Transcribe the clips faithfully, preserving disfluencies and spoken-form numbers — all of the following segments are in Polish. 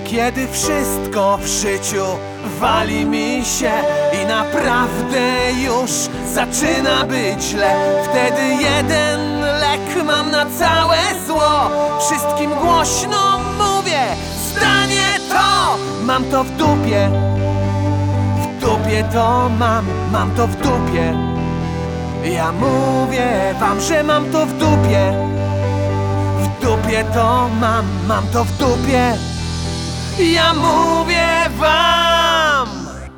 Kiedy wszystko w życiu wali mi się i naprawdę już zaczyna być źle, wtedy jeden lek mam na całe zło. Wszystkim głośno mówię zdanie to: mam to w dupie. W dupie to mam, mam to w dupie. Ja mówię wam, że mam to w dupie. W dupie to mam, mam to w dupie. Ja mówię wam.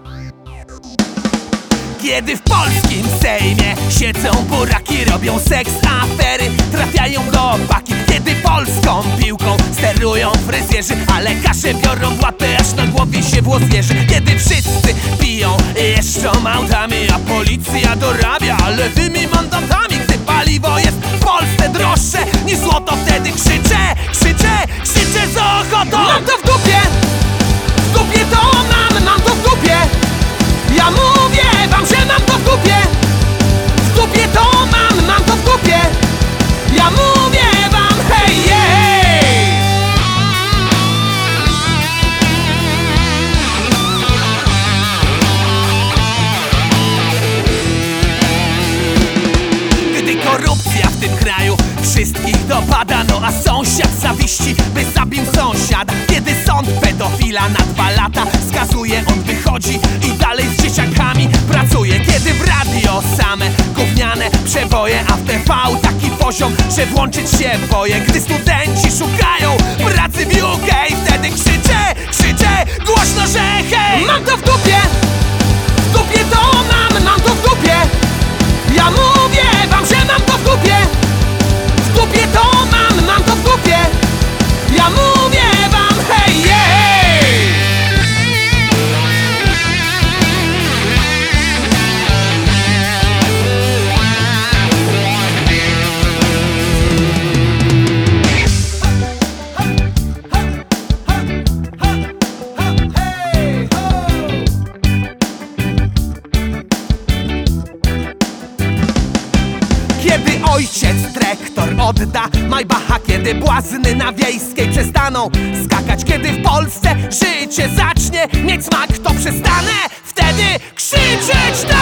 Kiedy w polskim Sejmie siedzą buraki, robią seks afery, trafiają do baki. Kiedy polską piłką sterują fryzjerzy, a lekarze biorą w łapy, aż na głowie się włos jeży. Kiedy wszyscy piją i jeżdżą autami, a policja dorabia lewymi mandatami. Gdy paliwo jest w Polsce droższe niż złoto, wtedy krzyczę, krzyczę, krzyczę z ochotą: mam to w dupie! W dupie to mam, mam to w dupie! Ja mówię wam, że mam to w dupie! W dupie to mam, mam to w dupie! Ja mówię wam, hej, hej! Gdy korupcja w tym kraju wszystkich dopada, no a sąsiad zawiści, by zabił sąsiada. Kiedy sąd pedofila na dwa lata skazuje, on wychodzi i dalej z dzieciakami pracuje. Kiedy w radio same gówniane przeboje, a w T V taki poziom, że włączyć się boję. Gdy studenci szukają pracy w U K, wtedy krzyczę, krzyczę głośno, że hej! Mam to w dupie! W dupie to mam, mam to w dupie! Ja mówię wam, że mam to w dupie! W dupie to mam, mam to w dupie! Ja mówię wam, hej, hej! Kiedy ojciec dyrektor odda Maybacha, kiedy błazny na Wiejskiej przestaną skakać, kiedy w Polsce życie zacznie mieć smak, to przestanę wtedy krzyczeć.